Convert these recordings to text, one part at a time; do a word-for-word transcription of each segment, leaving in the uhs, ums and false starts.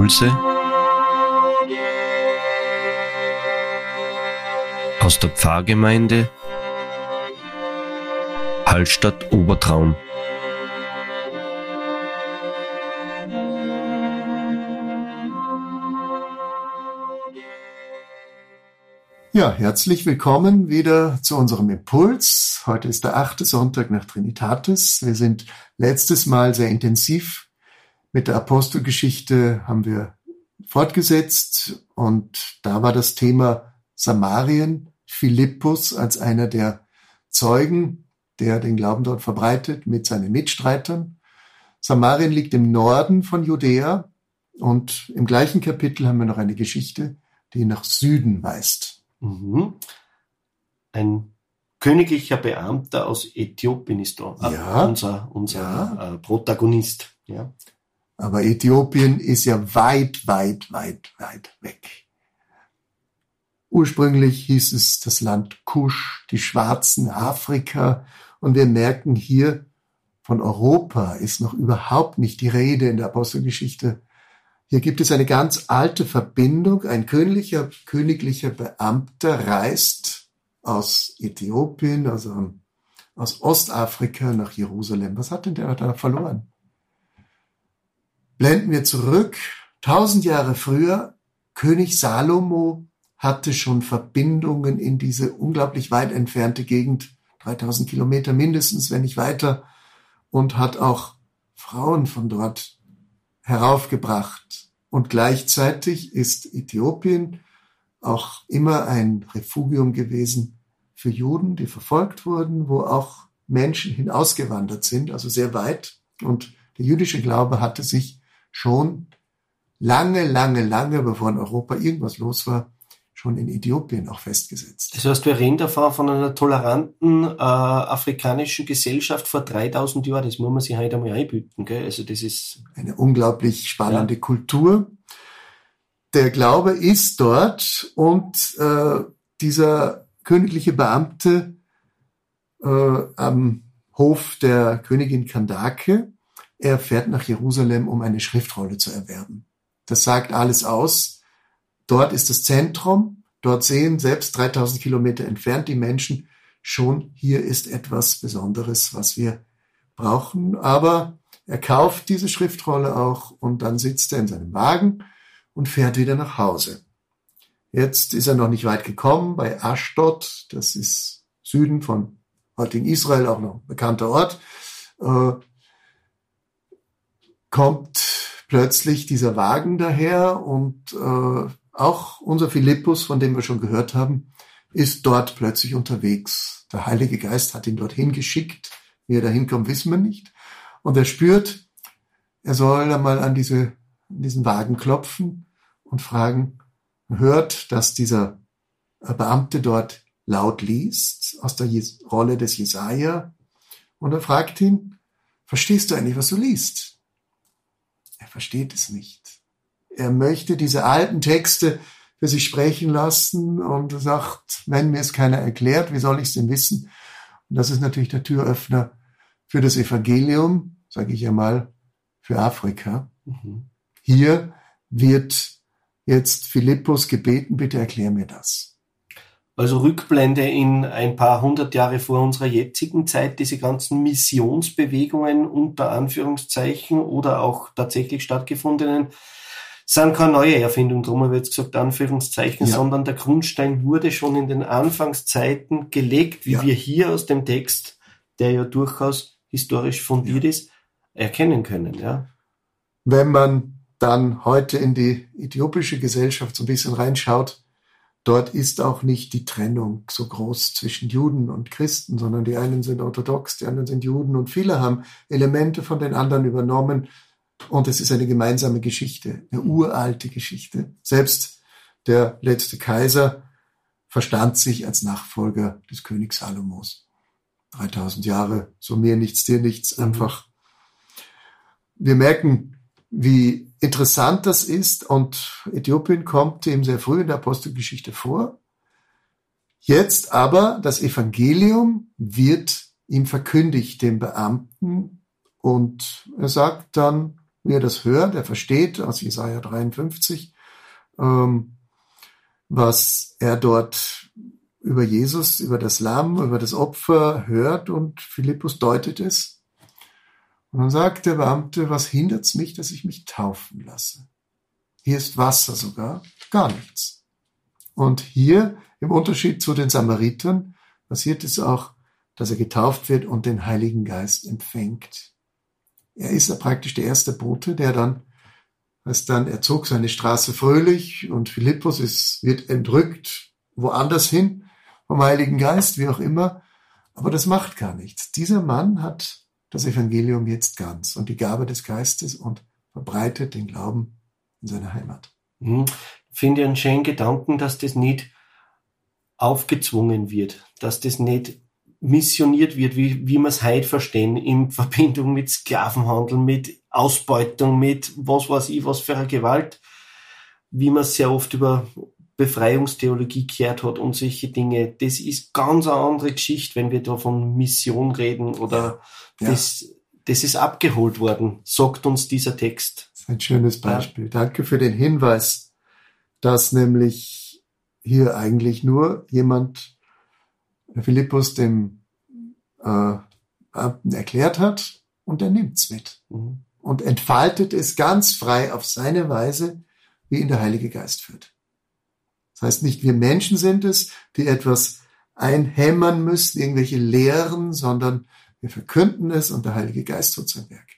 Impulse aus der Pfarrgemeinde Hallstatt Obertraum. Ja, herzlich willkommen wieder zu unserem Impuls. Heute ist der achte Sonntag nach Trinitatis. Wir sind letztes Mal sehr intensiv mit der Apostelgeschichte, haben wir fortgesetzt, und da war das Thema Samarien, Philippus als einer der Zeugen, der den Glauben dort verbreitet mit seinen Mitstreitern. Samarien liegt im Norden von Judäa, und im gleichen Kapitel haben wir noch eine Geschichte, die nach Süden weist. Mhm. Ein königlicher Beamter aus Äthiopien ist da, ja, unser, unser ja. Protagonist. Ja. Aber Äthiopien ist ja weit, weit, weit, weit weg. Ursprünglich hieß es das Land Kusch, die Schwarzen, Afrika, und wir merken hier, von Europa ist noch überhaupt nicht die Rede in der Apostelgeschichte. Hier gibt es eine ganz alte Verbindung. Ein königlicher, königlicher Beamter reist aus Äthiopien, also aus Ostafrika nach Jerusalem. Was hat denn der da verloren? Blenden wir zurück. Tausend Jahre früher, König Salomo hatte schon Verbindungen in diese unglaublich weit entfernte Gegend, dreitausend Kilometer mindestens, wenn nicht weiter, und hat auch Frauen von dort heraufgebracht. Und gleichzeitig ist Äthiopien auch immer ein Refugium gewesen für Juden, die verfolgt wurden, wo auch Menschen hinausgewandert sind, also sehr weit. Und der jüdische Glaube hatte sich schon lange, lange, lange, bevor in Europa irgendwas los war, schon in Äthiopien auch festgesetzt. Das heißt, wir reden davon von einer toleranten äh, afrikanischen Gesellschaft vor dreitausend Jahren. Das muss man sich heute einmal einbieten, gell? Also das ist eine unglaublich spannende ja. Kultur. Der Glaube ist dort, und äh, dieser königliche Beamte äh, am Hof der Königin Kandake, er fährt nach Jerusalem, um eine Schriftrolle zu erwerben. Das sagt alles aus. Dort ist das Zentrum. Dort sehen selbst dreitausend Kilometer entfernt die Menschen schon, hier ist etwas Besonderes, was wir brauchen. Aber er kauft diese Schriftrolle auch, und dann sitzt er in seinem Wagen und fährt wieder nach Hause. Jetzt ist er noch nicht weit gekommen bei Aschdod. Das ist Süden von heutigen Israel, auch noch ein bekannter Ort. Äh, kommt plötzlich dieser Wagen daher, und äh, auch unser Philippus, von dem wir schon gehört haben, ist dort plötzlich unterwegs. Der Heilige Geist hat ihn dorthin geschickt. Wie er dahin kommt, wissen wir nicht. Und er spürt, er soll einmal an diese, an diesen Wagen klopfen und fragen, hört, dass dieser Beamte dort laut liest, aus der Rolle des Jesaja. Und er fragt ihn, verstehst du eigentlich, was du liest? Er versteht es nicht. Er möchte diese alten Texte für sich sprechen lassen und sagt, wenn mir es keiner erklärt, wie soll ich es denn wissen? Und das ist natürlich der Türöffner für das Evangelium, sage ich ja mal, für Afrika. Mhm. Hier wird jetzt Philippus gebeten, bitte erklär mir das. Also Rückblende in ein paar hundert Jahre vor unserer jetzigen Zeit, diese ganzen Missionsbewegungen unter Anführungszeichen oder auch tatsächlich stattgefundenen, sind keine neue Erfindung, darum habe ich jetzt gesagt Anführungszeichen, ja. sondern der Grundstein wurde schon in den Anfangszeiten gelegt, wie ja. wir hier aus dem Text, der ja durchaus historisch fundiert ja. ist, erkennen können. Ja. Wenn man dann heute in die äthiopische Gesellschaft so ein bisschen reinschaut, dort ist auch nicht die Trennung so groß zwischen Juden und Christen, sondern die einen sind orthodox, die anderen sind Juden, und viele haben Elemente von den anderen übernommen, und es ist eine gemeinsame Geschichte, eine uralte Geschichte. Selbst der letzte Kaiser verstand sich als Nachfolger des Königs Salomos. dreitausend Jahre, so mir nichts, dir nichts, einfach. Wir merken, wie interessant das ist, und Äthiopien kommt ihm sehr früh in der Apostelgeschichte vor. Jetzt aber, das Evangelium wird ihm verkündigt, dem Beamten, und er sagt dann, wie er das hört. Er versteht aus Jesaja dreiundfünfzig, ähm, was er dort über Jesus, über das Lamm, über das Opfer hört, und Philippus deutet es. Und dann sagt der Beamte, was hindert's mich, dass ich mich taufen lasse? Hier ist Wasser sogar, gar nichts. Und hier, im Unterschied zu den Samaritern, passiert es auch, dass er getauft wird und den Heiligen Geist empfängt. Er ist ja praktisch der erste Bote, der dann, als dann, er zog seine Straße fröhlich und Philippus ist, wird entrückt woanders hin, vom Heiligen Geist, wie auch immer. Aber das macht gar nichts. Dieser Mann hat das Evangelium jetzt ganz und die Gabe des Geistes und verbreitet den Glauben in seiner Heimat. Mhm. Finde ich einen schönen Gedanken, dass das nicht aufgezwungen wird, dass das nicht missioniert wird, wie, wie wir es heute verstehen, in Verbindung mit Sklavenhandel, mit Ausbeutung, mit was weiß ich, was für eine Gewalt, wie man es sehr oft über Befreiungstheologie gehört hat und solche Dinge. Das ist ganz eine andere Geschichte, wenn wir da von Mission reden oder ja. das, das ist abgeholt worden, sagt uns dieser Text. Das ist ein schönes Beispiel. Ja. Danke für den Hinweis, dass nämlich hier eigentlich nur jemand, Philippus, dem äh, Beamten erklärt hat, und er nimmt's mit mhm. und entfaltet es ganz frei auf seine Weise, wie ihn der Heilige Geist führt. Das heißt, nicht wir Menschen sind es, die etwas einhämmern müssen, irgendwelche Lehren, sondern wir verkünden es und der Heilige Geist tut sein Werk.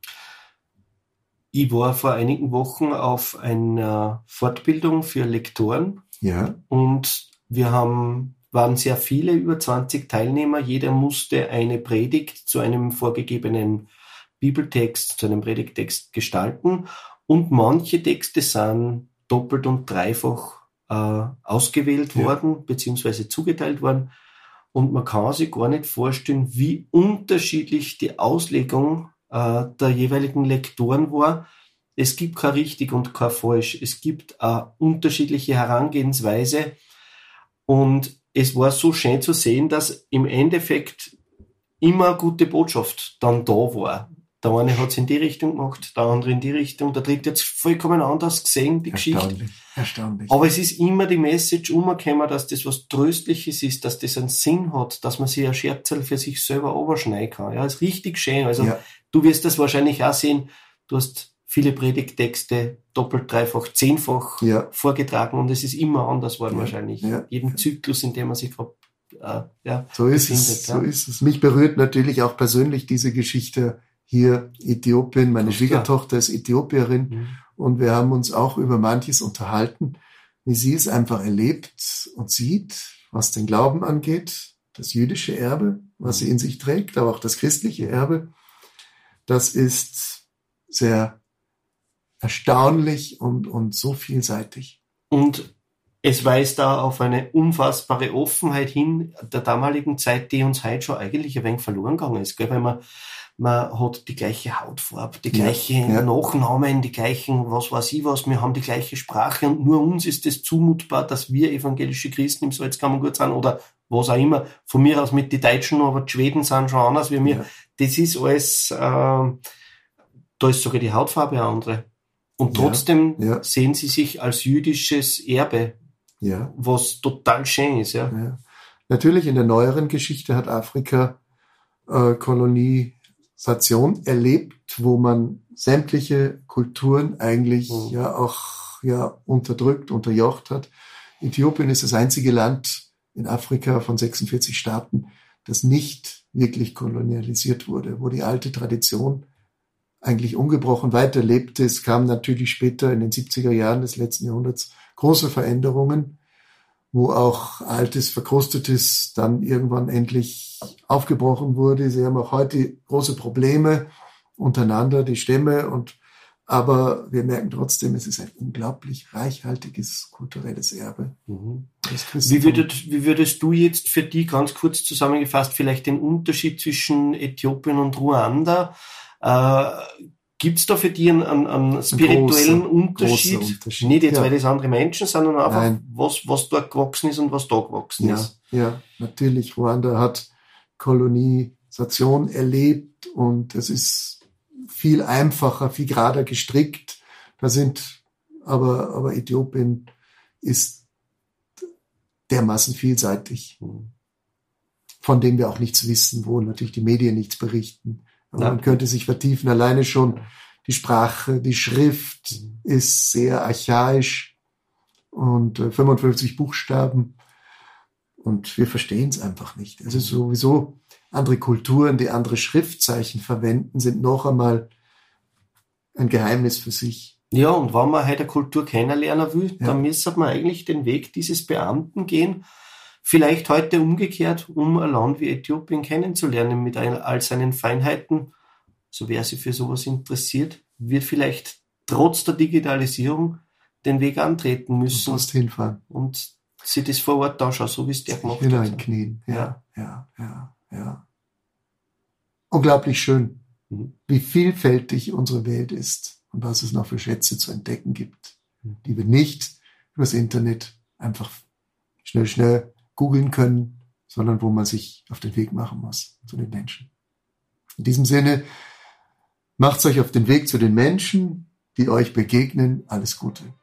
Ich war vor einigen Wochen auf einer Fortbildung für Lektoren. Ja. Und wir haben, waren sehr viele, über zwanzig Teilnehmer. Jeder musste eine Predigt zu einem vorgegebenen Bibeltext, zu einem Predigtext gestalten. Und manche Texte sind doppelt und dreifach äh, ausgewählt ja. worden, beziehungsweise zugeteilt worden. Und man kann sich gar nicht vorstellen, wie unterschiedlich die Auslegung äh, der jeweiligen Lektoren war. Es gibt kein richtig und kein falsch. Es gibt eine unterschiedliche Herangehensweise. Und es war so schön zu sehen, dass im Endeffekt immer eine gute Botschaft dann da war. Der eine hat es in die Richtung gemacht, der andere in die Richtung, der dritte hat es vollkommen anders gesehen, die erstaunlich, Geschichte. Erstaunlich. Aber es ist immer die Message umgekommen, dass das was Tröstliches ist, dass das einen Sinn hat, dass man sich ein Scherzel für sich selber überschneiden kann. Ja, ist richtig schön. Also ja. Du wirst das wahrscheinlich auch sehen. Du hast viele Predigttexte doppelt, dreifach, zehnfach ja. vorgetragen und es ist immer anders worden ja. wahrscheinlich. Ja. Jeden Zyklus, in dem man sich gerade äh, ja, so ist befindet. Es, ja. So ist es. Mich berührt natürlich auch persönlich diese Geschichte hier Äthiopien. Meine Ach, Schwiegertochter ist Äthiopierin mhm. und wir haben uns auch über manches unterhalten, wie sie es einfach erlebt und sieht, was den Glauben angeht, das jüdische Erbe, was sie in sich trägt, aber auch das christliche Erbe. Das ist sehr erstaunlich und, und so vielseitig. Und es weist da auf eine unfassbare Offenheit hin der damaligen Zeit, die uns heute schon eigentlich ein wenig verloren gegangen ist, gell? Weil man, man hat die gleiche Hautfarbe, die gleichen ja, ja. Nachnamen, die gleichen, was weiß ich was, wir haben die gleiche Sprache und nur uns ist es zumutbar, dass wir evangelische Christen im Salzkammergut sind oder was auch immer. Von mir aus mit den Deutschen, aber die Schweden sind schon anders wie wir. Ja. Das ist alles, äh, da ist sogar die Hautfarbe eine andere. Und trotzdem ja, ja. sehen sie sich als jüdisches Erbe, ja. was total schön ist. Ja. Ja. Natürlich in der neueren Geschichte hat Afrika äh, Kolonisation erlebt, wo man sämtliche Kulturen eigentlich mhm. ja auch ja unterdrückt, unterjocht hat. Äthiopien ist das einzige Land in Afrika von sechsundvierzig Staaten, das nicht wirklich kolonialisiert wurde, wo die alte Tradition eigentlich ungebrochen weiterlebte. Es kamen natürlich später in den siebziger Jahren des letzten Jahrhunderts große Veränderungen, wo auch Altes, Verkrustetes dann irgendwann endlich aufgebrochen wurde. Sie haben auch heute große Probleme untereinander, die Stämme, und aber wir merken trotzdem, es ist ein unglaublich reichhaltiges kulturelles Erbe. Mhm. Wie, würdet, wie würdest du jetzt für die ganz kurz zusammengefasst vielleicht den Unterschied zwischen Äthiopien und Ruanda Äh, Gibt es da für dich einen, einen, einen spirituellen großer, Unterschied? Großer Unterschied? Nicht jetzt, ja. weil das andere Menschen sind, sondern einfach, was, was dort gewachsen ist und was da gewachsen ja, ist. Ja, natürlich. Ruanda hat Kolonisation erlebt und es ist viel einfacher, viel gerader gestrickt. Da sind, aber, aber Äthiopien ist dermaßen vielseitig, von dem wir auch nichts wissen, wo natürlich die Medien nichts berichten. Aber ja. Man könnte sich vertiefen, alleine schon die Sprache, die Schrift ist sehr archaisch und äh, fünfundfünfzig Buchstaben und wir verstehen es einfach nicht. Es ist sowieso andere Kulturen, die andere Schriftzeichen verwenden, sind noch einmal ein Geheimnis für sich. Ja, und wenn man heute eine Kultur kennenlernen will, Ja. dann müsste man eigentlich den Weg dieses Beamten gehen. Vielleicht heute umgekehrt, um ein Land wie Äthiopien kennenzulernen mit all seinen Feinheiten. So wer sich für sowas interessiert, wird vielleicht trotz der Digitalisierung den Weg antreten müssen. Du musst hinfahren. Und sich das vor Ort anschauen, so wie es der gemacht hat. Hineinknien. Ja, ja, ja, ja. Unglaublich schön, Mhm. wie vielfältig unsere Welt ist und was es noch für Schätze zu entdecken gibt, die wir nicht übers Internet einfach schnell, schnell googeln können, sondern wo man sich auf den Weg machen muss zu den Menschen. In diesem Sinne, macht's euch auf den Weg zu den Menschen, die euch begegnen. Alles Gute.